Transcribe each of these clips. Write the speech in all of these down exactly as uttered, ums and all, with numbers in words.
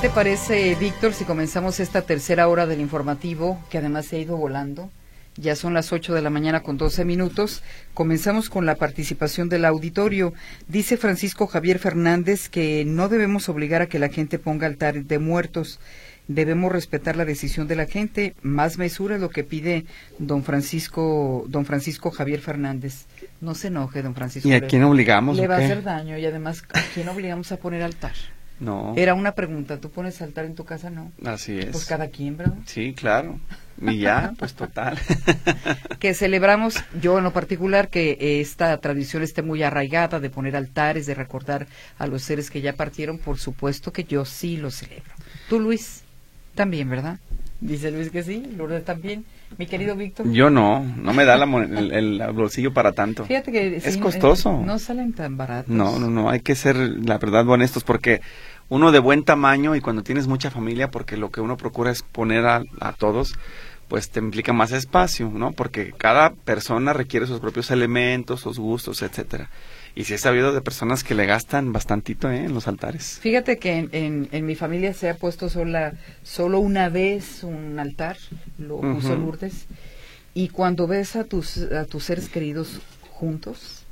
te parece, Víctor, si comenzamos esta tercera hora del informativo, que además se ha ido volando? Ya son las ocho de la mañana con doce minutos. Comenzamos con la participación del auditorio. Dice Francisco Javier Fernández que no debemos obligar a que la gente ponga altares de muertos. Debemos respetar la decisión de la gente. Más mesura es lo que pide don Francisco, don Francisco Javier Fernández. No se enoje, don Francisco. ¿Y a quién obligamos? Le va ¿qué? a hacer daño y además, ¿a quién obligamos a poner altar? No. Era una pregunta. ¿Tú pones altar en tu casa? No. Así es. Pues cada quien, ¿verdad? Sí, claro. Y ya, pues total. Que celebramos, yo en lo particular, que esta tradición esté muy arraigada de poner altares, de recordar a los seres que ya partieron. Por supuesto que yo sí lo celebro. Tú, Luis, también, ¿verdad? Dice Luis que sí, Lourdes también. Mi querido Víctor. Yo no, no me da la mon- el, el bolsillo para tanto. Fíjate que es sí, costoso. No, no salen tan baratos. No, no, no, hay que ser, la verdad, honestos, porque uno de buen tamaño y cuando tienes mucha familia, porque lo que uno procura es poner a, a todos, pues te implica más espacio, ¿no? Porque cada persona requiere sus propios elementos, sus gustos, etcétera. Y sí he sabido de personas que le gastan bastantito, ¿eh? En los altares. Fíjate que en, en, en mi familia se ha puesto sola, solo una vez un altar, lo uh-huh. puso Lourdes, y cuando ves a tus, a tus seres queridos juntos,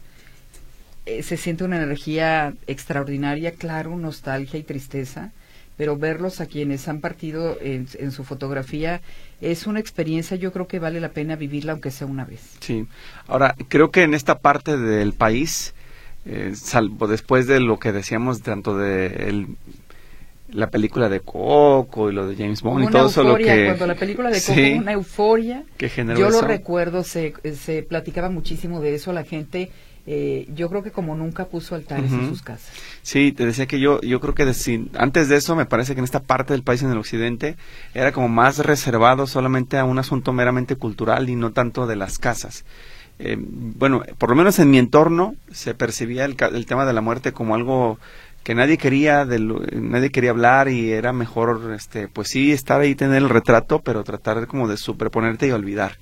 eh, se siente una energía extraordinaria, claro, nostalgia y tristeza, pero verlos a quienes han partido en, en su fotografía es una experiencia, yo creo que vale la pena vivirla aunque sea una vez. Sí, ahora creo que en esta parte del país, eh, salvo después de lo que decíamos tanto de el, la película de Coco y lo de James Bond y todo eso, lo que cuando la película de Coco, sí, una euforia, que generó yo eso. Lo recuerdo, se, se platicaba muchísimo de eso, la gente, eh, yo creo que como nunca puso altares uh-huh. en sus casas. Sí, te decía que yo yo creo que de, si, antes de eso me parece que en esta parte del país, en el occidente, era como más reservado solamente a un asunto meramente cultural y no tanto de las casas. Eh, bueno, por lo menos en mi entorno se percibía el, el tema de la muerte como algo que nadie quería, de lo, nadie quería hablar y era mejor, este, pues sí, estar ahí, tener el retrato, pero tratar de, como de superponerte y olvidar.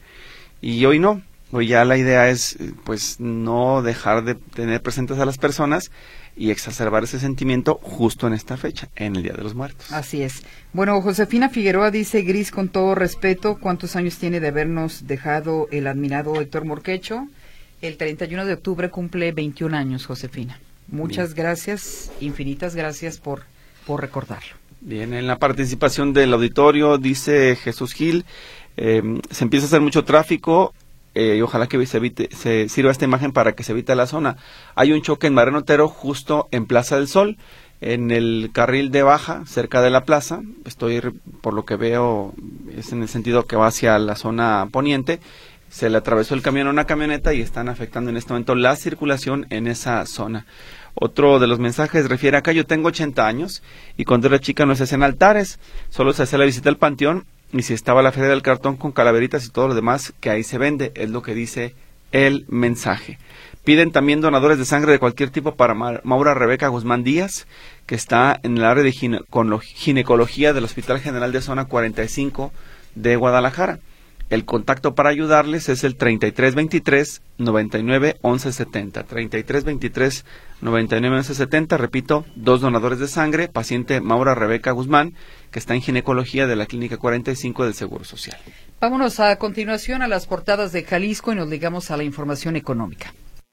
Y hoy no, hoy ya la idea es, pues, no dejar de tener presentes a las personas y exacerbar ese sentimiento justo en esta fecha, en el Día de los Muertos. Así es. Bueno, Josefina Figueroa dice, Gris, con todo respeto, ¿cuántos años tiene de habernos dejado el admirado Héctor Morquecho? El treinta y uno de octubre cumple veintiún años, Josefina. Muchas Bien. gracias, infinitas gracias por, por recordarlo. Bien, en la participación del auditorio, dice Jesús Gil, eh, se empieza a hacer mucho tráfico, Eh, y ojalá que se, evite, se sirva esta imagen para que se evite la zona. Hay un choque en Mariano Otero justo en Plaza del Sol, en el carril de baja, cerca de la plaza. Estoy, por lo que veo, es en el sentido que va hacia la zona poniente. Se le atravesó el camión a una camioneta y están afectando en este momento la circulación en esa zona. Otro de los mensajes refiere acá, yo tengo ochenta años y cuando era chica no se hacían altares, solo se hacía la visita al panteón. Y si estaba la feria del cartón con calaveritas y todo lo demás que ahí se vende, es lo que dice el mensaje. Piden también donadores de sangre de cualquier tipo para Ma- Maura Rebeca Guzmán Díaz, que está en el área de gine- con lo- ginecología del Hospital General de Zona cuarenta y cinco de Guadalajara. El contacto para ayudarles es el treinta y tres veintitrés noventa y nueve once setenta. treinta y tres veintitrés noventa y nueve once setenta, repito, dos donadores de sangre, paciente Maura Rebeca Guzmán, que está en ginecología de la Clínica cuarenta y cinco del Seguro Social. Vámonos a continuación a las portadas de Jalisco y nos ligamos a la información económica.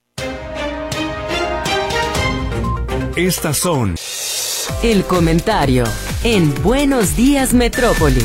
Estas son el comentario en Buenos Días Metrópoli.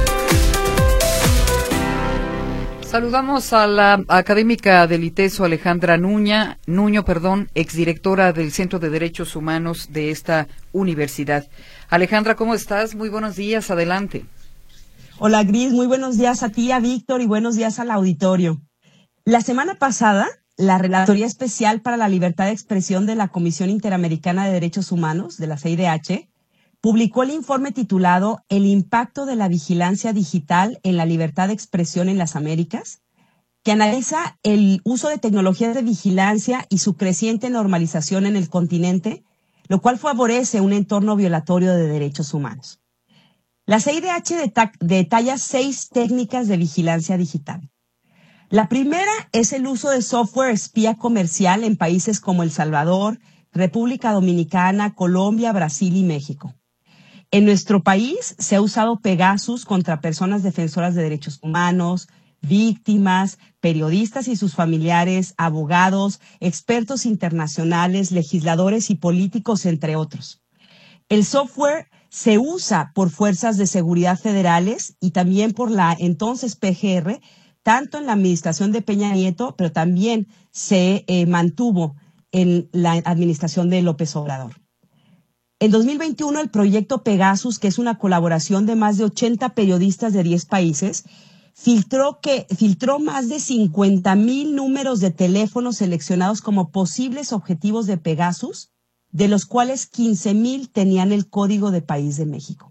Saludamos a la académica del ITESO, Alejandra Nuña, Nuño, perdón, exdirectora del Centro de Derechos Humanos de esta universidad. Alejandra, ¿cómo estás? Muy buenos días, adelante. Hola, Gris, muy buenos días a ti, a Víctor, y buenos días al auditorio. La semana pasada, la Relatoría Especial para la Libertad de Expresión de la Comisión Interamericana de Derechos Humanos, de la C I D H, publicó el informe titulado El impacto de la vigilancia digital en la libertad de expresión en las Américas, que analiza el uso de tecnologías de vigilancia y su creciente normalización en el continente, lo cual favorece un entorno violatorio de derechos humanos. La C I D H deta- detalla seis técnicas de vigilancia digital. La primera es el uso de software espía comercial en países como El Salvador, República Dominicana, Colombia, Brasil y México. En nuestro país se ha usado Pegasus contra personas defensoras de derechos humanos, víctimas, periodistas y sus familiares, abogados, expertos internacionales, legisladores y políticos, entre otros. El software se usa por fuerzas de seguridad federales y también por la entonces P G R, tanto en la administración de Peña Nieto, pero también se eh, mantuvo en la administración de López Obrador. En dos mil veintiuno, el proyecto Pegasus, que es una colaboración de más de ochenta periodistas de diez países, filtró, que, filtró más de cincuenta mil números de teléfonos seleccionados como posibles objetivos de Pegasus, de los cuales quince mil tenían el código de país de México.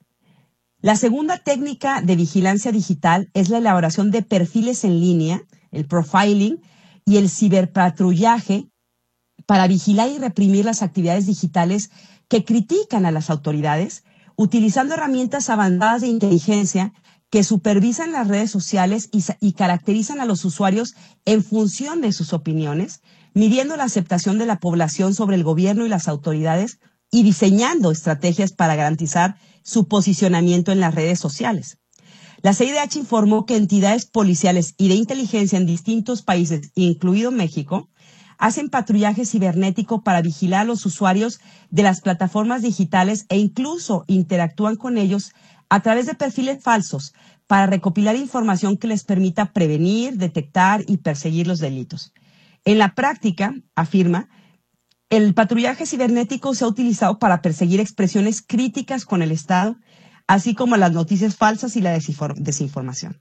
La segunda técnica de vigilancia digital es la elaboración de perfiles en línea, el profiling y el ciberpatrullaje para vigilar y reprimir las actividades digitales que critican a las autoridades, utilizando herramientas avanzadas de inteligencia que supervisan las redes sociales y, y caracterizan a los usuarios en función de sus opiniones, midiendo la aceptación de la población sobre el gobierno y las autoridades y diseñando estrategias para garantizar su posicionamiento en las redes sociales. La C I D H informó que entidades policiales y de inteligencia en distintos países, incluido México, hacen patrullaje cibernético para vigilar a los usuarios de las plataformas digitales e incluso interactúan con ellos a través de perfiles falsos para recopilar información que les permita prevenir, detectar y perseguir los delitos. En la práctica, afirma, el patrullaje cibernético se ha utilizado para perseguir expresiones críticas con el Estado, así como las noticias falsas y la desinformación.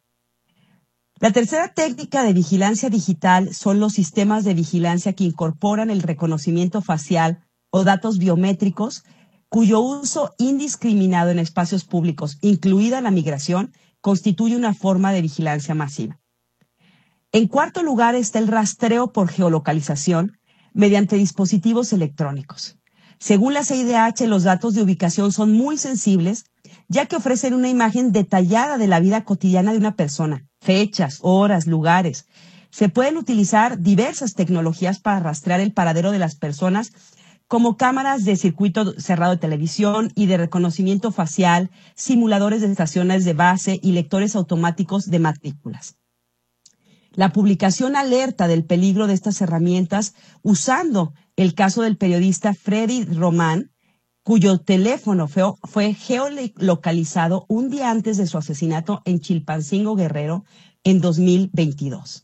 La tercera técnica de vigilancia digital son los sistemas de vigilancia que incorporan el reconocimiento facial o datos biométricos, cuyo uso indiscriminado en espacios públicos, incluida la migración, constituye una forma de vigilancia masiva. En cuarto lugar está el rastreo por geolocalización mediante dispositivos electrónicos. Según la C I D H, los datos de ubicación son muy sensibles, ya que ofrecen una imagen detallada de la vida cotidiana de una persona, fechas, horas, lugares. Se pueden utilizar diversas tecnologías para rastrear el paradero de las personas, como cámaras de circuito cerrado de televisión y de reconocimiento facial, simuladores de estaciones de base y lectores automáticos de matrículas. La publicación alerta del peligro de estas herramientas usando el caso del periodista Freddy Román, cuyo teléfono fue, fue geolocalizado un día antes de su asesinato en Chilpancingo, Guerrero, en dos mil veintidós.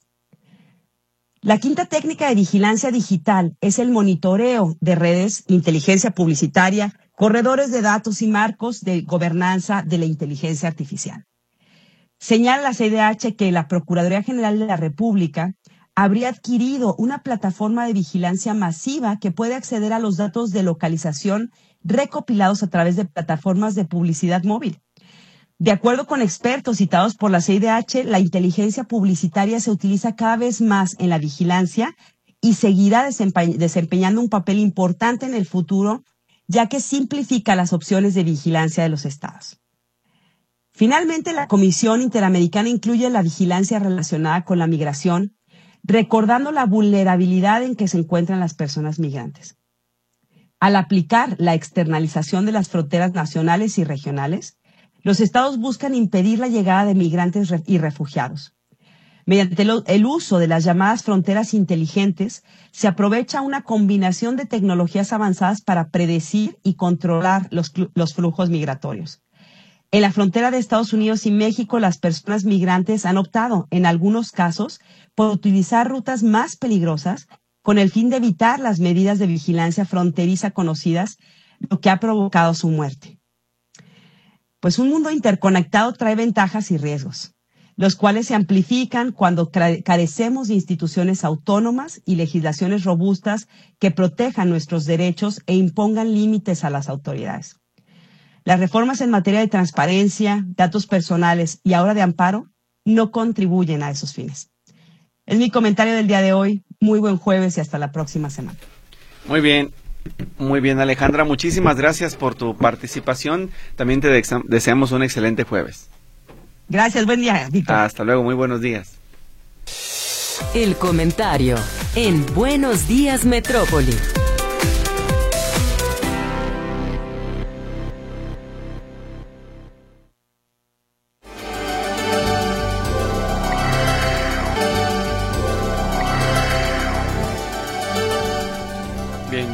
La quinta técnica de vigilancia digital es el monitoreo de redes, inteligencia publicitaria, corredores de datos y marcos de gobernanza de la inteligencia artificial. Señala la C I D H que la Procuraduría General de la República habría adquirido una plataforma de vigilancia masiva que puede acceder a los datos de localización recopilados a través de plataformas de publicidad móvil. De acuerdo con expertos citados por la C I D H, la inteligencia publicitaria se utiliza cada vez más en la vigilancia y seguirá desempe- desempeñando un papel importante en el futuro, ya que simplifica las opciones de vigilancia de los estados. Finalmente, la Comisión Interamericana incluye la vigilancia relacionada con la migración, recordando la vulnerabilidad en que se encuentran las personas migrantes. Al aplicar la externalización de las fronteras nacionales y regionales, los estados buscan impedir la llegada de migrantes y refugiados. Mediante el uso de las llamadas fronteras inteligentes, se aprovecha una combinación de tecnologías avanzadas para predecir y controlar los, los flujos migratorios. En la frontera de Estados Unidos y México, las personas migrantes han optado, en algunos casos, por utilizar rutas más peligrosas con el fin de evitar las medidas de vigilancia fronteriza conocidas, lo que ha provocado su muerte. Pues un mundo interconectado trae ventajas y riesgos, los cuales se amplifican cuando carecemos de instituciones autónomas y legislaciones robustas que protejan nuestros derechos e impongan límites a las autoridades. Las reformas en materia de transparencia, datos personales y ahora de amparo no contribuyen a esos fines. Es mi comentario del día de hoy. Muy buen jueves y hasta la próxima semana. Muy bien, muy bien, Alejandra. Muchísimas gracias por tu participación. También te deseamos un excelente jueves. Gracias, buen día, Víctor. Hasta luego, muy buenos días. El comentario en Buenos Días Metrópoli.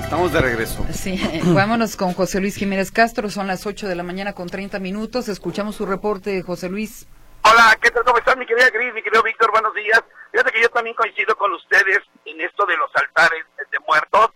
Estamos de regreso. Sí, vámonos con José Luis Jiménez Castro, son las ocho de la mañana con treinta minutos, escuchamos su reporte, José Luis. Hola, ¿qué tal? ¿Cómo están, mi querida Gris, mi querido Víctor? Buenos días. Fíjate que yo también coincido con ustedes en esto de los altares de muertos,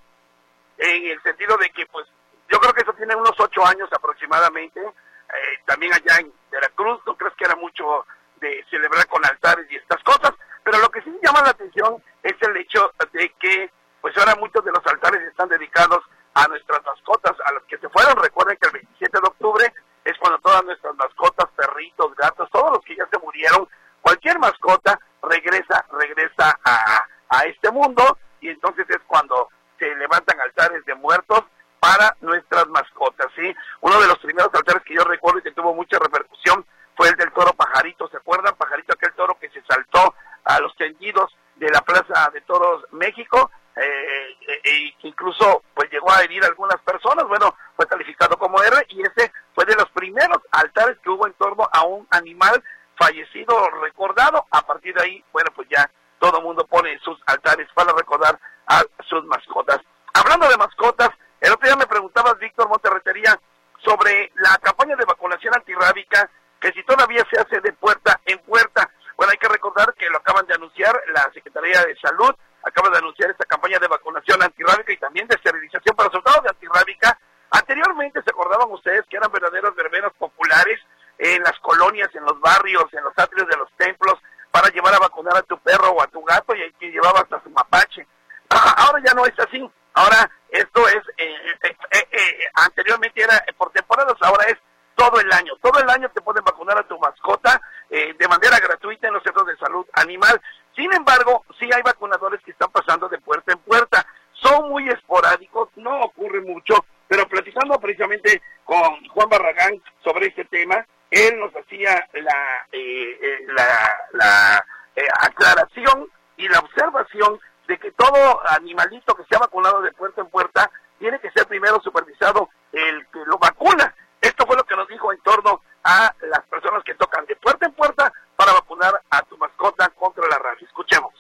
en el sentido de que, pues, yo creo que eso tiene unos ocho años aproximadamente. Eh, también allá en Veracruz, no crees que era mucho de celebrar con altares y estas cosas, pero lo que sí llama la atención es el hecho de que, pues ahora muchos de los altares están dedicados a nuestras mascotas, a los que se fueron. Recuerden que el veintisiete de octubre es cuando todas nuestras mascotas, perritos, gatos, todos los que ya se murieron, cualquier mascota regresa, regresa a, a este mundo, y entonces es cuando se levantan altares de muertos para nuestras mascotas, ¿sí? Uno de los primeros altares que yo recuerdo y que tuvo mucha repercusión fue el del toro Pajarito, ¿se acuerdan? Pajarito, aquel toro que se saltó a los tendidos de la Plaza de Toros México, eh, e incluso pues llegó a herir a algunas personas. Bueno, fue calificado como R, y ese fue de los primeros altares que hubo en torno a un animal fallecido recordado. A partir de ahí, bueno, pues ya todo el mundo pone sus altares para recordar a sus mascotas. Hablando de mascotas, el otro día me preguntabas, Víctor Monterretería, sobre la campaña de vacunación antirrábica, que si todavía se hace de puerta en puerta. Bueno, hay que recordar que lo acaban de anunciar la Secretaría de Salud, acaba de anunciar esta campaña de vacunación antirrábica y también de esterilización para soldados de antirrábica. Anteriormente se acordaban ustedes que eran verdaderos verbenas populares en las colonias, en los barrios, en los atrios de los templos, para llevar a vacunar a tu perro o a tu gato, y ahí que llevaba hasta su mapache. Ahora ya no es así. Ahora esto es, eh, eh, eh, eh, anteriormente era por temporadas, ahora es todo el año. Todo el año te pueden vacunar a tu mascota eh, de manera gratuita en los centros de salud animal. Sin embargo, sí hay vacunadores que están pasando de puerta en puerta. Son muy esporádicos, no ocurre mucho, pero platicando precisamente con Juan Barragán sobre este tema, él nos hacía la, eh, eh, la, la eh, aclaración y la observación de que todo animalito que sea vacunado de puerta en puerta tiene que ser primero supervisado el que lo vacuna. Esto fue lo que nos dijo en torno a las personas que tocan de puerta en puerta para vacunar a tu mascota contra la rabia. Escuchemos.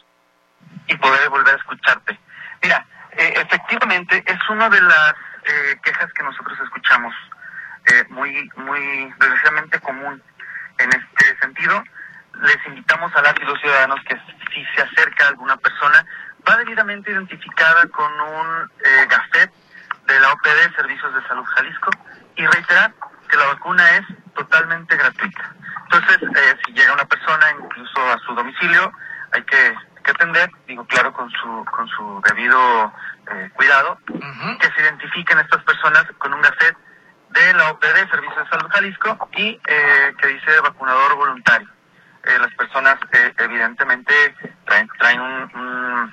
Y poder volver a escucharte. Mira, eh, efectivamente es una de las eh, quejas que nosotros escuchamos, eh, muy, muy desgraciadamente común en este sentido. Les invitamos a las y los ciudadanos que si se acerca a alguna persona, va debidamente identificada con un eh, gafet de la O P D, Servicios de Salud Jalisco, y reiterar que la vacuna es totalmente gratuita. Entonces, eh, si llega una persona, incluso a su domicilio, hay que, que atender, digo, claro, con su con su debido eh, cuidado, uh-huh. que se identifiquen estas personas con un gafet de la O P D, Servicios de Salud Jalisco, y eh, que dice vacunador voluntario. Eh, las personas eh, evidentemente traen, traen un, un,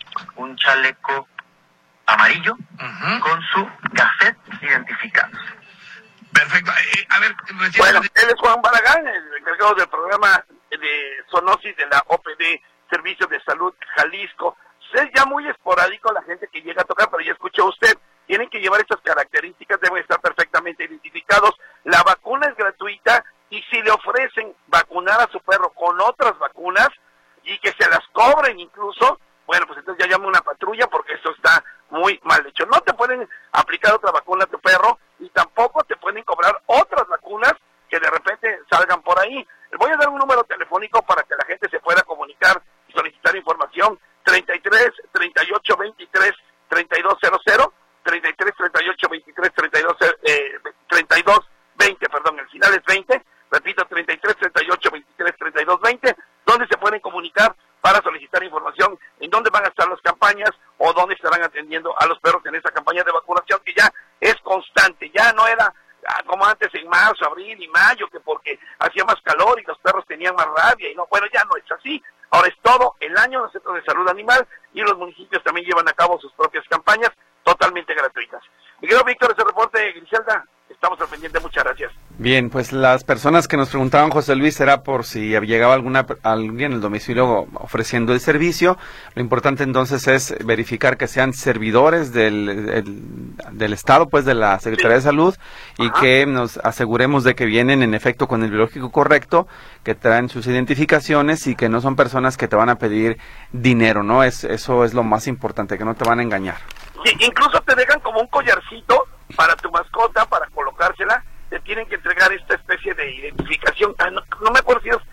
un chaleco amarillo uh-huh. con su gafet identificándose. Perfecto. Eh, a ver, bueno, él es Juan Barragán, el encargado del programa de zoonosis de la O P D, Servicios de Salud Jalisco. Es ya muy esporádico la gente que llega a tocar, pero ya escuchó usted, tienen que llevar estas características, deben estar perfectamente identificados. La vacuna es gratuita, y si le ofrecen vacunar a su perro con otras vacunas y que se las cobren incluso, bueno, pues entonces ya llama una patrulla, porque eso está muy mal hecho. No te pueden aplicar otra vacuna a tu perro, y tampoco te pueden cobrar otras vacunas que de repente salgan por ahí. Les voy a dar un número telefónico para que la gente se pueda comunicar y solicitar información: treinta y tres, treinta y ocho, veintitrés, treinta y dos cero cero, treinta y tres, treinta y ocho, veintitrés, treinta y dos, eh, treinta y dos, veinte, perdón, el final es veinte, repito, treinta y tres, treinta y ocho, veintitrés, treinta y dos, veinte, donde se pueden comunicar para solicitar información en dónde van a estar las campañas o dónde estarán atendiendo a los perros en esa campaña de vacunación, que ya es constante. Ya no era ah, como antes en marzo, abril y mayo, que porque hacía más calor y los perros tenían más rabia, y no, bueno, ya no es así. Ahora es todo el año en los centros de salud animal, y los municipios también llevan a cabo sus propias campañas totalmente gratuitas. Mi querido Víctor, ese reporte, Griselda, estamos al pendiente, muchas gracias. Bien, pues las personas que nos preguntaban, José Luis, era por si llegaba alguna alguien en el domicilio ofreciendo el servicio. Lo importante entonces es verificar que sean servidores del, el, del Estado, pues de la Secretaría de Salud, y Ajá. que nos aseguremos de que vienen en efecto con el biológico correcto, que traen sus identificaciones y que no son personas que te van a pedir dinero, ¿no? Es, eso es lo más importante, que no te van a engañar. Sí, incluso te dejan como un collarcito para tu mascota, para colocársela, te tienen que entregar esta especie de identificación, ah, no, no me acuerdo si es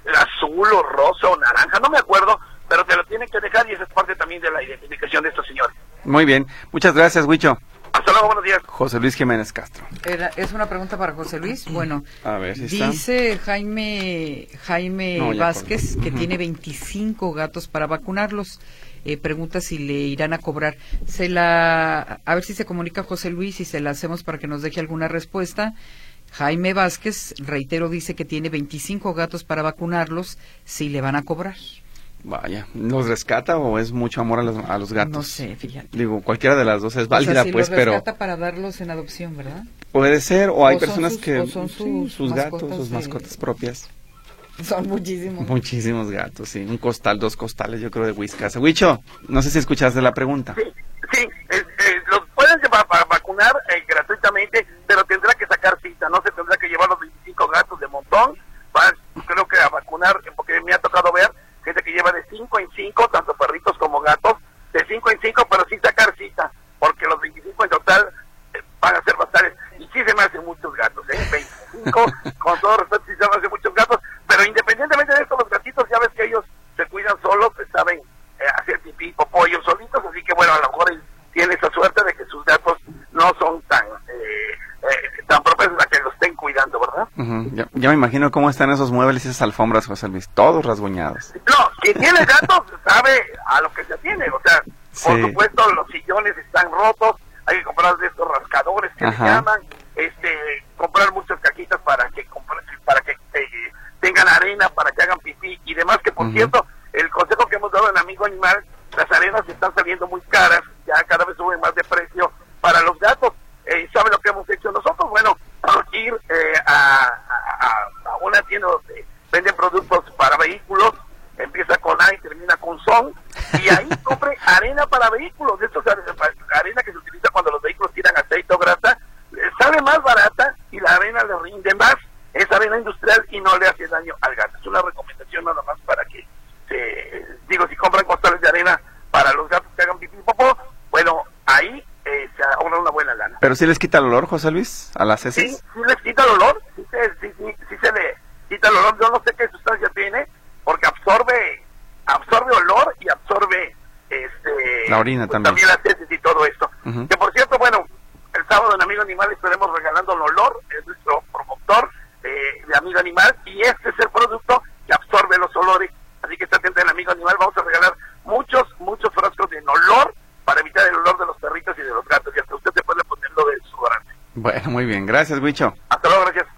azul o rosa o naranja, no me acuerdo, pero te lo tienen que dejar y esa es parte también de la identificación de estos señores. Muy bien, muchas gracias, Huicho. Hasta luego, buenos días. José Luis Jiménez Castro. Era, es una pregunta para José Luis. Bueno, a ver si dice está. Jaime Jaime no, Vázquez que uh-huh. tiene veinticinco gatos para vacunarlos. Eh, pregunta si le irán a cobrar. Se la, a ver si se comunica José Luis y se la hacemos para que nos deje alguna respuesta. Jaime Vázquez, reitero, dice que tiene veinticinco gatos para vacunarlos, si le van a cobrar. Vaya, ¿los rescata o es mucho amor a los, a los gatos? No sé, fíjate. Digo, cualquiera de las dos es válida, o sea, si los pues, pero... rescata para darlos en adopción, ¿verdad? Puede ser, o hay o personas sus, que... O son sus, sí, sus gatos, sus de... mascotas propias. Son muchísimos. Muchísimos gatos, sí. Un costal, dos costales, yo creo, de Whiskas. Huicho, no sé si escuchaste la pregunta. Sí, sí, eh, eh, los pueden llevar para vacunar eh, gratuitamente, pero tendrá que sacar cita, no se tendrá que llevar los veinticinco gatos de montón, para, creo que a vacunar, porque me ha tocado ver gente que lleva de cinco en cinco, tanto perritos como gatos, de cinco en cinco, pero sin sacar cita, porque los veinticinco en total eh, van a ser bastantes, y sí se me hacen muchos gatos, ¿eh? veinticinco, con todo respeto, sí se me hacen muchos gatos, pero independientemente de esto, los gatitos ya ves que ellos se cuidan solos, pues saben eh, hacer pipí, popó ellos solitos, así que bueno, a lo mejor tiene esa suerte de que sus gatos no son tan eh, eh, tan propensos a que los estén cuidando, ¿verdad? Uh-huh. ya, ya me imagino cómo están esos muebles y esas alfombras, José Luis, todos rasguñados. No, quien tiene gatos sabe a lo que se atiene, o sea, sí. Por supuesto los sillones están rotos, hay que comprar de estos rascadores que Ajá. le llaman, este, comprar muchas cajitas para que para que eh, tengan arena, para que hagan pipí y demás, que por uh-huh. cierto, el consejo que hemos dado en Amigo Animal, las arenas están saliendo muy caras, ya cada vez suben más de precio para los gatos. Eh, ¿Sabe lo que hemos hecho nosotros? Bueno, ir eh, a, a, a una tienda donde venden productos para vehículos, empieza con A y termina con Son, y ahí compre arena para vehículos, de estos arena que se utiliza cuando los vehículos tiran aceite o grasa, sale más barata y la arena le rinde más, es arena industrial y no le hace daño al gato. Es una recomendación nada más para que, se, digo, si compran costales de arena para los gatos que hagan pipí y popó, bueno, ahí eh, se ahorra una buena lana. ¿Pero sí les quita el olor, José Luis, a las heces? Sí, sí les quita el olor, sí, sí, sí, sí se le quita el olor, yo no sé qué sustancia tiene, porque absorbe absorbe olor y absorbe este la orina pues, también. también las heces y todo esto. Uh-huh. Que por cierto, bueno, el sábado en Amigo Animal estaremos regalando el olor, es nuestro promotor eh, de Amigo Animal, y este es el producto que absorbe los olores, así que está atento en Amigo Animal, vamos a regalar muchos, muchos frascos de olor para evitar el olor de los perritos y de los gatos, y hasta usted se puede ponerlo de desodorante. Bueno, muy bien, gracias, Huicho. Hasta luego, gracias.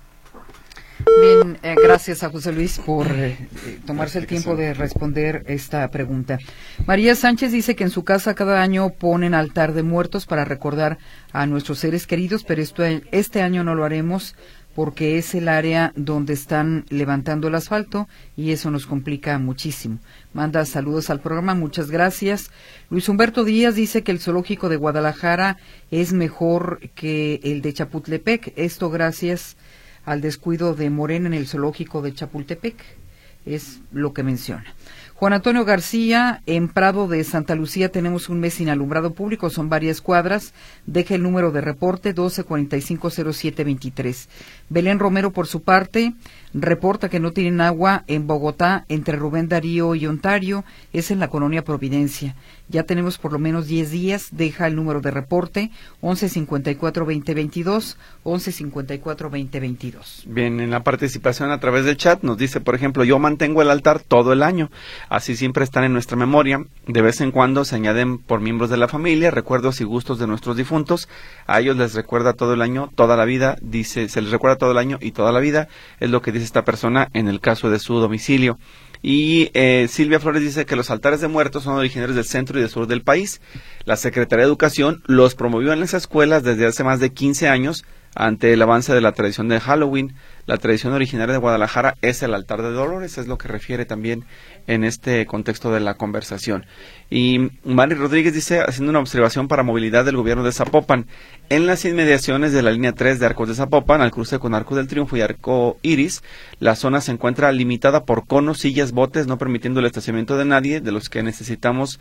Bien, eh, gracias a José Luis por eh, tomarse el tiempo de responder esta pregunta. María Sánchez dice que en su casa cada año ponen altar de muertos para recordar a nuestros seres queridos, pero esto, este año no lo haremos porque es el área donde están levantando el asfalto y eso nos complica muchísimo. Manda saludos al programa, muchas gracias. Luis Humberto Díaz dice que el zoológico de Guadalajara es mejor que el de Chapultepec, esto gracias al descuido de Morena en el zoológico de Chapultepec, es lo que menciona. Juan Antonio García, en Prado de Santa Lucía tenemos un mes sin alumbrado público, son varias cuadras, deja el número de reporte doce cuarenta y cinco cero siete veintitrés. Belén Romero, por su parte, reporta que no tienen agua en Bogotá, entre Rubén Darío y Ontario, es en la colonia Providencia. Ya tenemos por lo menos diez días, deja el número de reporte once cincuenta y cuatro veinte veintidós, once cincuenta y cuatro veinte veintidós. Bien, en la participación a través del chat nos dice, por ejemplo, yo mantengo el altar todo el año, así siempre están en nuestra memoria, de vez en cuando se añaden por miembros de la familia, recuerdos y gustos de nuestros difuntos, a ellos les recuerda todo el año, toda la vida, dice, se les recuerda todo el año y toda la vida, es lo que dice esta persona en el caso de su domicilio. Y eh, Silvia Flores dice que los altares de muertos son originarios del centro y del sur del país. La Secretaría de Educación los promovió en las escuelas desde hace más de quince años ante el avance de la tradición de Halloween. La tradición originaria de Guadalajara es el altar de Dolores, es lo que refiere también en este contexto de la conversación. Y Mari Rodríguez dice, haciendo una observación para movilidad del gobierno de Zapopan, en las inmediaciones de la línea tres de Arcos de Zapopan, al cruce con Arco del Triunfo y Arco Iris, la zona se encuentra limitada por conos, sillas, botes, no permitiendo el estacionamiento de nadie, de los que necesitamos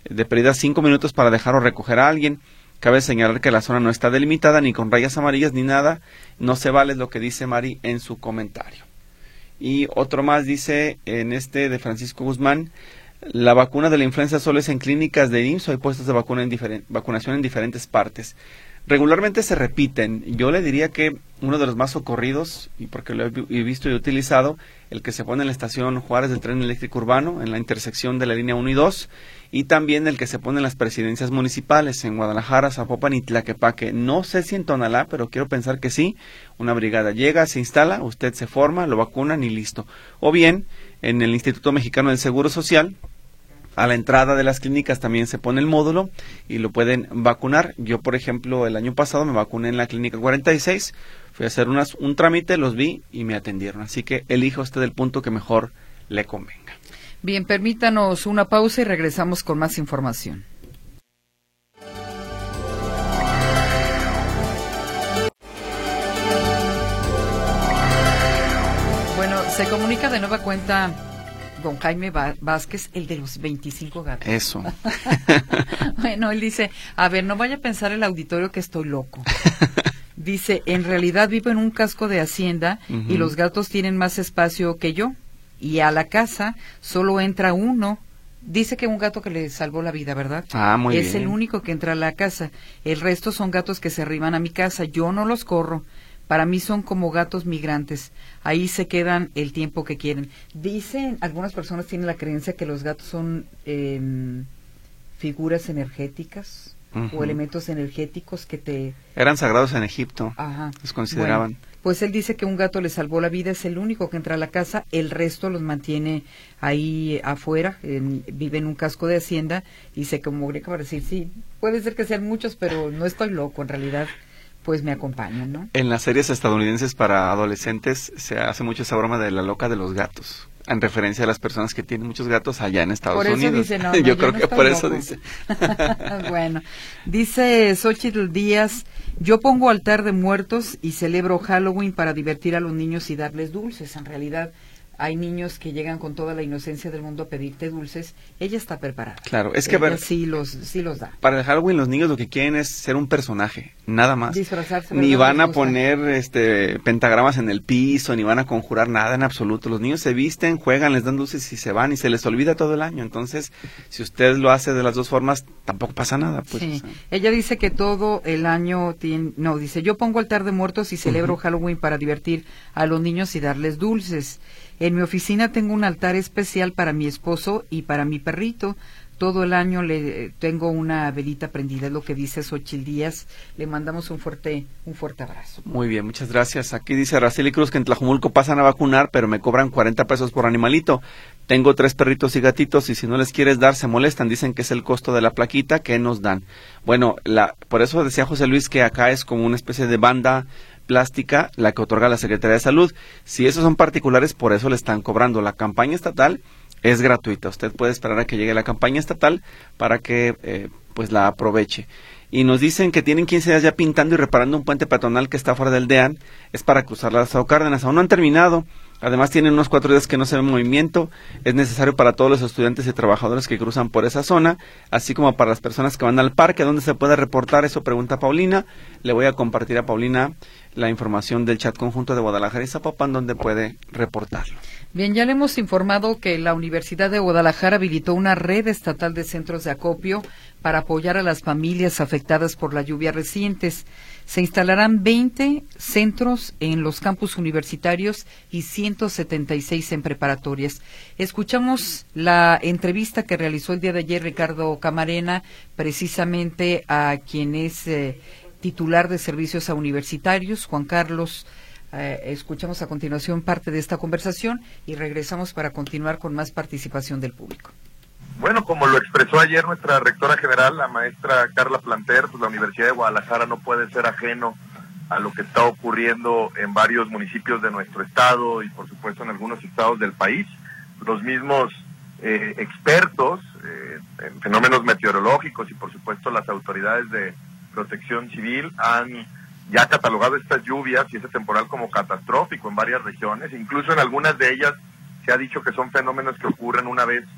de pérdida cinco minutos para dejar o recoger a alguien. Cabe señalar que la zona no está delimitada ni con rayas amarillas ni nada. No se vale lo que dice Mari en su comentario. Y otro más dice en este de Francisco Guzmán: la vacuna de la influenza solo es en clínicas de I M S S o hay puestos de vacuna en diferen- vacunación en diferentes partes. Regularmente se repiten. Yo le diría que uno de los más socorridos, y porque lo he visto y utilizado, el que se pone en la estación Juárez del tren eléctrico urbano, en la intersección de la línea uno y dos, y también el que se pone en las presidencias municipales, en Guadalajara, Zapopan y Tlaquepaque. No sé si en Tonalá, pero quiero pensar que sí. Una brigada llega, se instala, usted se forma, lo vacunan y listo. O bien, en el Instituto Mexicano del Seguro Social, a la entrada de las clínicas también se pone el módulo y lo pueden vacunar. Yo, por ejemplo, el año pasado me vacuné en la clínica cuarenta y seis, fui a hacer unas, un trámite, los vi y me atendieron. Así que elija usted el punto que mejor le convenga. Bien, permítanos una pausa y regresamos con más información. Bueno, se comunica de nueva cuenta don Jaime Vázquez, el de los veinticinco gatos. Eso. Bueno, él dice, a ver, no vaya a pensar el auditorio que estoy loco. Dice, en realidad vivo en un casco de hacienda uh-huh. y los gatos tienen más espacio que yo. Y a la casa solo entra uno. Dice que un gato que le salvó la vida, ¿verdad? Ah, muy es bien. el único que entra a la casa. El resto son gatos que se arriban a mi casa. Yo no los corro. Para mí son como gatos migrantes. Ahí se quedan el tiempo que quieren. Dicen, algunas personas tienen la creencia que los gatos son eh, figuras energéticas uh-huh. o elementos energéticos que te... Eran sagrados en Egipto. Ajá. Los consideraban. Bueno, pues él dice que un gato le salvó la vida, es el único que entra a la casa, el resto los mantiene ahí afuera, en, vive en un casco de hacienda y se comunica para decir, sí, puede ser que sean muchos, pero no estoy loco, en realidad pues me acompañan, ¿no? En las series estadounidenses para adolescentes se hace mucho esa broma de la loca de los gatos, en referencia a las personas que tienen muchos gatos allá en Estados por eso Unidos. Dice, no, no, yo, yo creo no que por loco. eso dice. Bueno, dice Xochitl Díaz, yo pongo altar de muertos y celebro Halloween para divertir a los niños y darles dulces. En realidad hay niños que llegan con toda la inocencia del mundo a pedirte dulces. Ella está preparada. Claro, es que Ella ver, sí los sí los da. Para el Halloween los niños lo que quieren es ser un personaje, nada más. Disfrazarse. Ni van a poner este pentagramas en el piso, ni van a conjurar nada en absoluto. Los niños se visten, juegan, les dan dulces y se van y se les olvida todo el año. Entonces, si usted lo hace de las dos formas, tampoco pasa nada. Pues, sí. O sea. Ella dice que todo el año tiene, no, dice, yo pongo altar de muertos y celebro uh-huh. Halloween para divertir a los niños y darles dulces. En mi oficina tengo un altar especial para mi esposo y para mi perrito. Todo el año le tengo una velita prendida, es lo que dice Xochitl Díaz. Le mandamos un fuerte un fuerte abrazo. Muy bien, muchas gracias. Aquí dice Araceli Cruz que en Tlajumulco pasan a vacunar, pero me cobran cuarenta pesos por animalito. Tengo tres perritos y gatitos y si no les quieres dar se molestan. Dicen que es el costo de la plaquita que nos dan. Bueno, la, por eso decía José Luis que acá es como una especie de banda plástica la que otorga la Secretaría de Salud. Si esos son particulares, por eso le están cobrando. La campaña estatal es gratuita. Usted puede esperar a que llegue la campaña estatal para que eh, pues la aproveche. Y nos dicen que tienen quince días ya pintando y reparando un puente peatonal que está fuera del D E A N. Es para cruzar las Lázaro Cárdenas. Aún no han terminado. Además tienen unos cuatro días que no se ve movimiento. Es necesario para todos los estudiantes y trabajadores que cruzan por esa zona, así como para las personas que van al parque. ¿Dónde se puede reportar? Eso pregunta Paulina. Le voy a compartir a Paulina la información del chat conjunto de Guadalajara y Zapopan, donde puede reportarlo. Bien, ya le hemos informado que la Universidad de Guadalajara habilitó una red estatal de centros de acopio para apoyar a las familias afectadas por la lluvia recientes. Se instalarán veinte centros en los campus universitarios y ciento setenta y seis en preparatorias. Escuchamos la entrevista que realizó el día de ayer Ricardo Camarena, precisamente a quien es eh, titular de servicios a universitarios, Juan Carlos. Eh, escuchamos a continuación parte de esta conversación y regresamos para continuar con más participación del público. Bueno, como lo expresó ayer nuestra rectora general, la maestra Carla Planter, pues la Universidad de Guadalajara no puede ser ajeno a lo que está ocurriendo en varios municipios de nuestro estado y por supuesto en algunos estados del país. Los mismos eh, expertos eh, en fenómenos meteorológicos y por supuesto las autoridades de protección civil han ya catalogado estas lluvias y ese temporal como catastrófico en varias regiones. Incluso en algunas de ellas se ha dicho que son fenómenos que ocurren una vez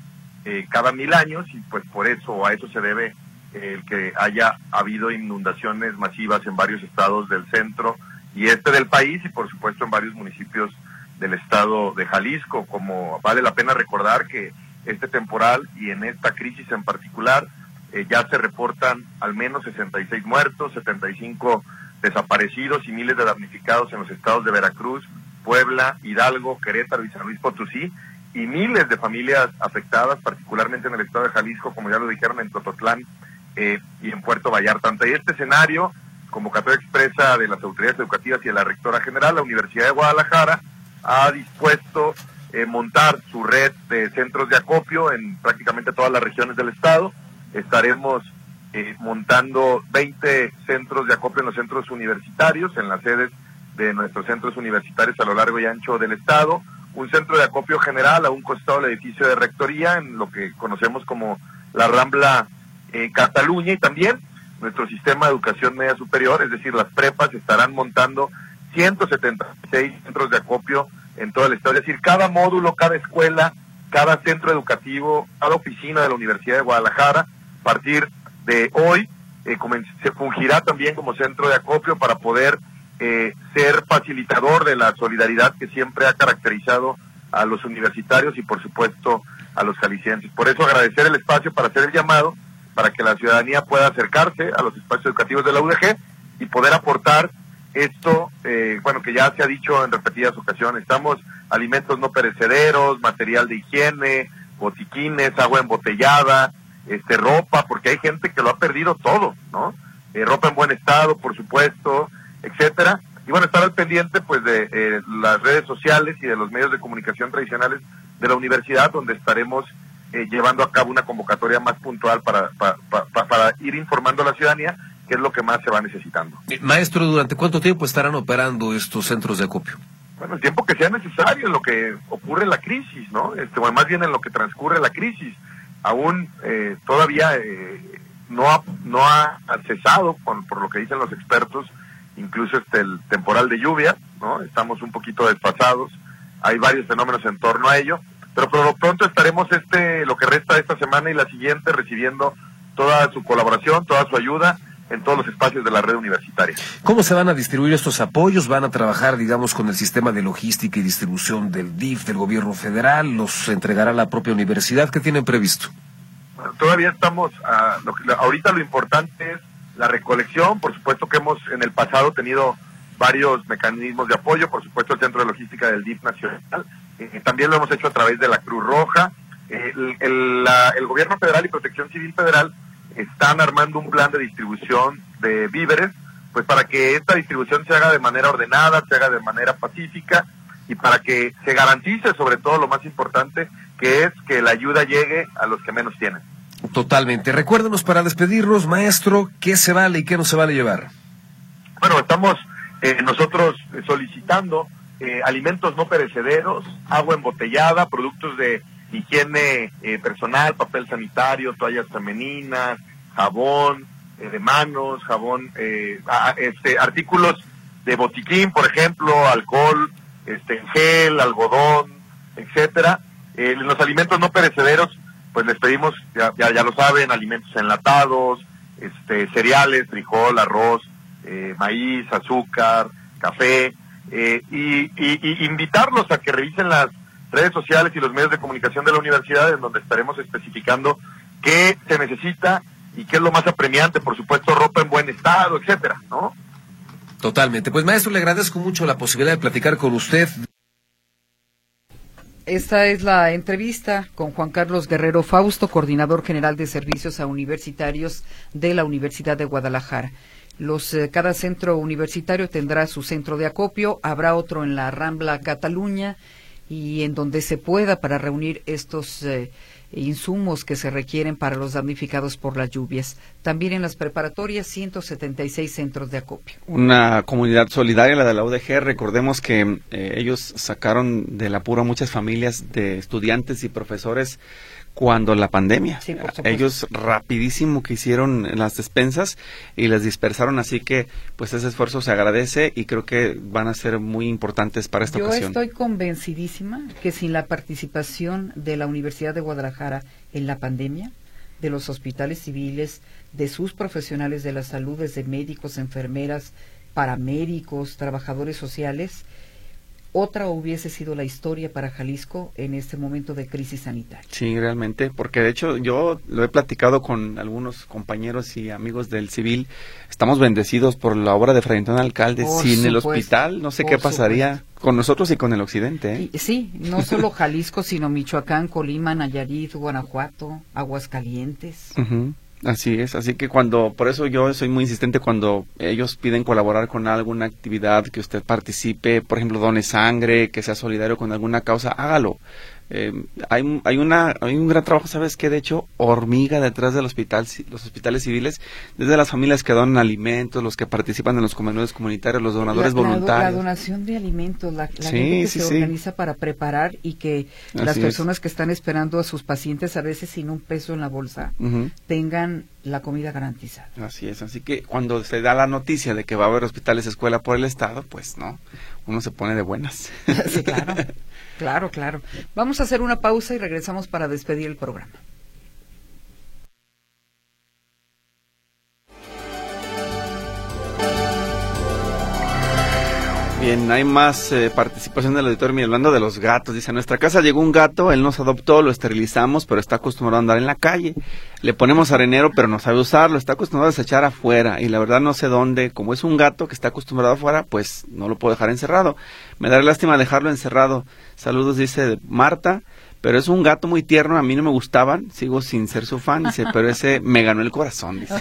eh, cada mil años, y pues por eso, a eso se debe el que haya habido inundaciones masivas en varios estados del centro y este del país, y por supuesto en varios municipios del estado de Jalisco. Como vale la pena recordar que este temporal y en esta crisis en particular eh, ya se reportan al menos sesenta y seis muertos, setenta y cinco desaparecidos y miles de damnificados en los estados de Veracruz, Puebla, Hidalgo, Querétaro y San Luis Potosí, y miles de familias afectadas, particularmente en el estado de Jalisco, como ya lo dijeron, en Tototlán eh, y en Puerto Vallarta. Ante este escenario, convocatoria expresa de las autoridades educativas y de la rectora general, la Universidad de Guadalajara ha dispuesto eh, montar su red de centros de acopio en prácticamente todas las regiones del estado. Estaremos eh, montando veinte centros de acopio en los centros universitarios, en las sedes de nuestros centros universitarios a lo largo y ancho del estado, un centro de acopio general a un costado del edificio de rectoría, en lo que conocemos como la Rambla eh, Cataluña, y también nuestro sistema de educación media superior, es decir, las prepas, estarán montando ciento setenta y seis centros de acopio en todo el estado, es decir, cada módulo, cada escuela, cada centro educativo, cada oficina de la Universidad de Guadalajara, a partir de hoy, eh, se fungirá también como centro de acopio para poder eh, ser facilitador de la solidaridad que siempre ha caracterizado a los universitarios y por supuesto a los jaliscienses. Por eso agradecer el espacio para hacer el llamado, para que la ciudadanía pueda acercarse a los espacios educativos de la U D G y poder aportar esto, eh, bueno, que ya se ha dicho en repetidas ocasiones. Estamos alimentos no perecederos, material de higiene, botiquines, agua embotellada, este, ropa, porque hay gente que lo ha perdido todo, ¿no? Eh, ropa en buen estado, por supuesto, etcétera. Y bueno, estar al pendiente, pues, de eh, las redes sociales y de los medios de comunicación tradicionales de la universidad, donde estaremos eh, llevando a cabo una convocatoria más puntual para, para, para, para ir informando a la ciudadanía qué es lo que más se va necesitando. Maestro, ¿durante cuánto tiempo estarán operando estos centros de acopio? Bueno, el tiempo que sea necesario en lo que ocurre la crisis, ¿no? Este, bueno, más bien en lo que transcurre la crisis. Aún eh, todavía eh, no ha no ha cesado, por, por lo que dicen los expertos, incluso este el temporal de lluvia, ¿no? Estamos un poquito desfasados, hay varios fenómenos en torno a ello, pero por lo pronto estaremos este lo que resta de esta semana y la siguiente recibiendo toda su colaboración, toda su ayuda en todos los espacios de la red universitaria. ¿Cómo se van a distribuir estos apoyos? ¿Van a trabajar, digamos, con el sistema de logística y distribución del D I F, del gobierno federal? ¿Los entregará la propia universidad? ¿Qué tienen previsto? Bueno, todavía estamos, uh, lo que, ahorita lo importante es la recolección. Por supuesto que hemos en el pasado tenido varios mecanismos de apoyo, por supuesto el Centro de Logística del D I F nacional, eh, también lo hemos hecho a través de la Cruz Roja, eh, el, el, la, el gobierno federal y Protección Civil Federal están armando un plan de distribución de víveres, pues para que esta distribución se haga de manera ordenada, se haga de manera pacífica y para que se garantice sobre todo lo más importante, que es que la ayuda llegue a los que menos tienen. Totalmente. Recuérdenos para despedirnos, maestro, qué se vale y qué no se vale llevar. Bueno, estamos eh, nosotros solicitando eh, alimentos no perecederos, agua embotellada, productos de higiene eh, personal, papel sanitario, toallas femeninas, jabón eh, de manos, jabón, eh, a, este, artículos de botiquín, por ejemplo, alcohol, este, gel, algodón, etcétera. Eh, los alimentos no perecederos, pues les pedimos, ya, ya, ya lo saben, alimentos enlatados, este, cereales, frijol, arroz, eh, maíz, azúcar, café, eh, y, y, y invitarlos a que revisen las redes sociales y los medios de comunicación de la universidad, en donde estaremos especificando qué se necesita y qué es lo más apremiante, por supuesto, ropa en buen estado, etcétera, ¿no? Totalmente. Pues, maestro, le agradezco mucho la posibilidad de platicar con usted. Esta es la entrevista con Juan Carlos Guerrero Fausto, coordinador general de servicios a universitarios de la Universidad de Guadalajara. Los, eh, cada centro universitario tendrá su centro de acopio, habrá otro en la Rambla Cataluña, y en donde se pueda para reunir estos eh, insumos que se requieren para los damnificados por las lluvias. También en las preparatorias, ciento setenta y seis centros de acopio. Una comunidad solidaria, la de la U D G. Recordemos que eh, ellos sacaron del apuro a muchas familias de estudiantes y profesores cuando la pandemia. Sí, por supuesto. Ellos rapidísimo que hicieron las despensas y las dispersaron, así que pues ese esfuerzo se agradece y creo que van a ser muy importantes para esta Yo ocasión. Yo estoy convencidísima que sin la participación de la Universidad de Guadalajara en la pandemia, de los hospitales civiles, de sus profesionales de la salud, desde médicos, enfermeras, paramédicos, trabajadores sociales, otra hubiese sido la historia para Jalisco en este momento de crisis sanitaria. Sí, realmente, porque de hecho yo lo he platicado con algunos compañeros y amigos del civil. Estamos bendecidos por la obra de Fray Antonio Alcalde. Por Sin supuesto, el hospital, no sé qué pasaría supuesto. con nosotros y con el occidente, ¿eh? Y, sí, no solo Jalisco, sino Michoacán, Colima, Nayarit, Guanajuato, Aguascalientes. Uh-huh. Así es, así que cuando, por eso yo soy muy insistente cuando ellos piden colaborar con alguna actividad, que usted participe, por ejemplo, done sangre, que sea solidario con alguna causa, hágalo. Eh, hay, hay una hay un gran trabajo, ¿sabes qué? De hecho, hormiga detrás del hospital, los hospitales civiles, desde las familias que donan alimentos, los que participan en los comedores comunitarios, los donadores la, la, voluntarios. La donación de alimentos, la, la sí, gente que sí, se sí. organiza para preparar y que Así las personas es. que están esperando a sus pacientes, a veces sin un peso en la bolsa, Uh-huh. tengan la comida garantizada. Así es, así que cuando se da la noticia de que va a haber hospitales escuela por el Estado, pues no, uno se pone de buenas. Sí, claro, claro, claro. Vamos a hacer una pausa y regresamos para despedir el programa. Bien, hay más eh, participación del auditorio. Mira, hablando de los gatos, dice, a nuestra casa llegó un gato, él nos adoptó, lo esterilizamos, pero está acostumbrado a andar en la calle. Le ponemos arenero, pero no sabe usarlo, está acostumbrado a desechar afuera, y la verdad no sé dónde, como es un gato que está acostumbrado afuera, pues no lo puedo dejar encerrado. Me da lástima dejarlo encerrado. Saludos, dice Marta. Pero es un gato muy tierno, a mí no me gustaban, sigo sin ser su fan, dice, pero ese me ganó el corazón, dice.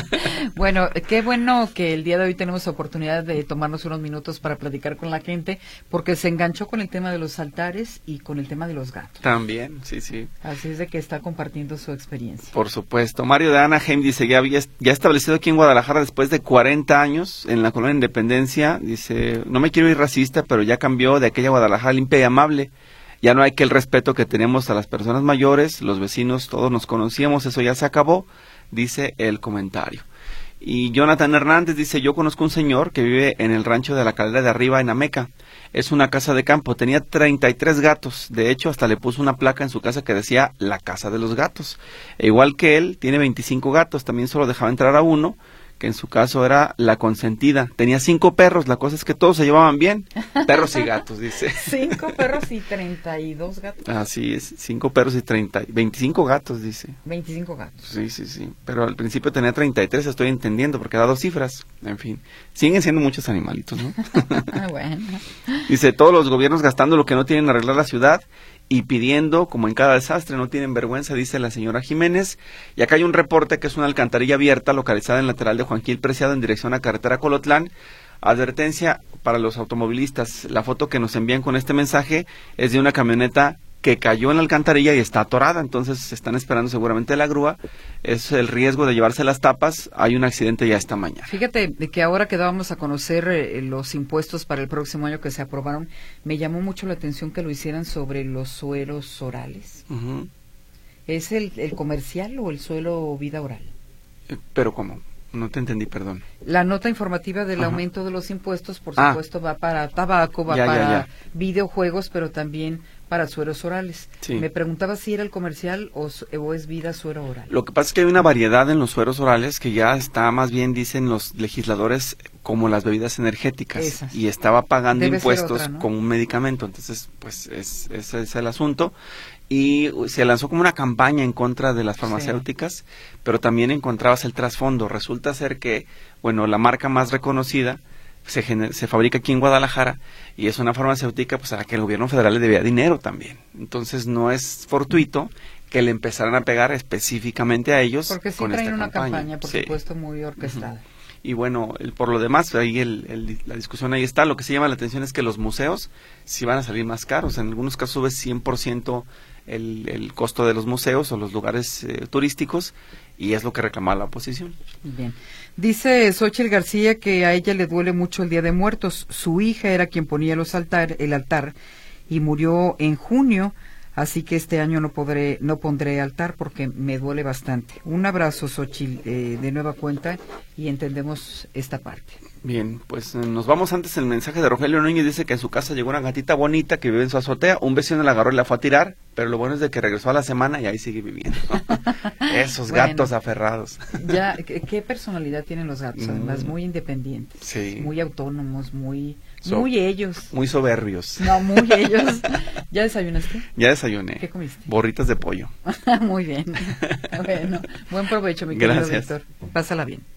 Bueno, qué bueno que el día de hoy tenemos oportunidad de tomarnos unos minutos para platicar con la gente, porque se enganchó con el tema de los altares y con el tema de los gatos. También, sí, sí. Así es de que está compartiendo su experiencia. Por supuesto. Mario de Anaheim dice, ya había ya establecido aquí en Guadalajara después de cuarenta años, en la colonia Independencia, dice, no me quiero ir racista, pero ya cambió de aquella Guadalajara limpia y amable. Ya no hay que el respeto que teníamos a las personas mayores, los vecinos, todos nos conocíamos, eso ya se acabó, dice el comentario. Y Jonathan Hernández dice, yo conozco un señor que vive en el rancho de la Caldera de Arriba, en Ameca. Es una casa de campo, tenía treinta y tres gatos, de hecho hasta le puso una placa en su casa que decía, la casa de los gatos. E igual que él, tiene veinticinco gatos, también solo dejaba entrar a uno, que en su caso era la consentida. Tenía cinco perros, la cosa es que todos se llevaban bien, perros y gatos, dice. Cinco perros y treinta y dos gatos. Así es, cinco perros y treinta, veinticinco gatos, dice. Veinticinco gatos. Sí, sí, sí, pero al principio tenía treinta y tres, estoy entendiendo, porque da dos cifras, en fin. Siguen siendo muchos animalitos, ¿no? Ah, bueno. Dice, todos los gobiernos gastando lo que no tienen en arreglar la ciudad y pidiendo, como en cada desastre, no tienen vergüenza, dice la señora Jiménez. Y acá hay un reporte que es una alcantarilla abierta localizada en el lateral de Juan Gil Preciado en dirección a carretera Colotlán. Advertencia para los automovilistas, la foto que nos envían con este mensaje es de una camioneta que cayó en la alcantarilla y está atorada, entonces se están esperando seguramente la grúa, es el riesgo de llevarse las tapas, hay un accidente ya esta mañana. Fíjate de que ahora que dábamos a conocer eh, los impuestos para el próximo año que se aprobaron, me llamó mucho la atención que lo hicieran sobre los sueros orales. Uh-huh. ¿Es el, el comercial o el suelo vida oral? Eh, pero ¿cómo? No te entendí, perdón. La nota informativa del Ajá. aumento de los impuestos, por Ah. supuesto, va para tabaco, va Ya, ya, para ya. videojuegos, pero también para sueros orales. Sí. Me preguntaba si era el comercial o, s- o es vida suero oral. Lo que pasa es que hay una variedad en los sueros orales que ya está, más bien dicen los legisladores, como las bebidas energéticas. Esas. Y estaba pagando Debe ser impuestos otra, ¿no? como un medicamento. Entonces, pues es, ese es el asunto. Y se lanzó como una campaña en contra de las farmacéuticas, pero también encontrabas el trasfondo. Resulta ser que, bueno, la marca más reconocida se, gener- se fabrica aquí en Guadalajara y es una farmacéutica pues a la que el gobierno federal le debía dinero también. Entonces no es fortuito que le empezaran a pegar específicamente a ellos Porque sí con traen esta una campaña, campaña, por Sí. supuesto, muy orquestada. Y bueno, el, por lo demás, ahí el, el- la discusión ahí está. Lo que sí llama la atención es que los museos sí van a salir más caros. En algunos casos sube cien por ciento el, el costo de los museos o los lugares eh, turísticos, y es lo que reclamaba la oposición. Bien. Dice Xóchitl García que a ella le duele mucho el Día de Muertos. Su hija era quien ponía los altar, el altar y murió en junio, así que este año no podré, no pondré altar porque me duele bastante. Un abrazo, Xóchitl, eh, de nueva cuenta, y entendemos esta parte. Bien, pues eh, nos vamos antes. El mensaje de Rogelio Núñez dice que en su casa llegó una gatita bonita que vive en su azotea. Un vecino la agarró y la fue a tirar pero lo bueno es de que regresó a la semana y ahí sigue viviendo. Esos Bueno, gatos aferrados. Ya, ¿qué, qué personalidad tienen los gatos? Además, Mm. muy independientes, Sí. muy autónomos, muy, So- muy ellos. Muy soberbios. No, muy ellos. ¿Ya desayunaste? Ya desayuné. ¿Qué comiste? Borritas de pollo. Muy bien. Bueno, buen provecho, mi querido Gracias. Víctor. Pásala bien.